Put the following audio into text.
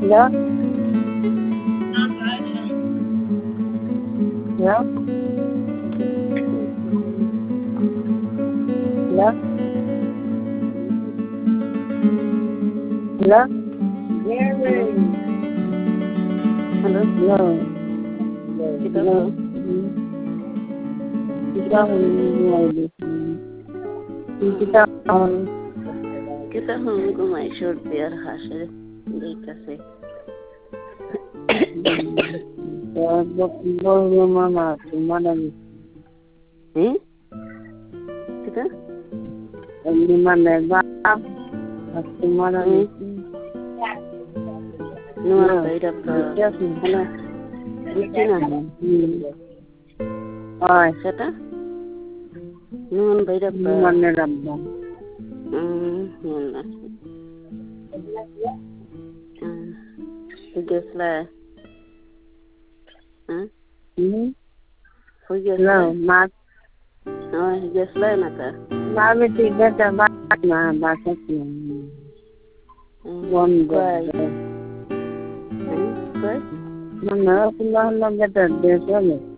Ja? Ja? Ja? Ja? Halo, Ya. kita Ya. belum. Kita mulai di sini. Kita Kita menunggu Maisur biar hasil dari kasih. boleh mama mana ni? Kita? Di mana ba? Mana ni? Nuan baida pra. Halo, Bustina. Ay, Kata? Nuan baida pra. mana rabba? Nuan. Hugesla. Hugesla. No, mat. Oh, hugesla nata. Mami tiga sama na bahasa sih. Koi. Koi? Mana pulang lagi ada desa ni.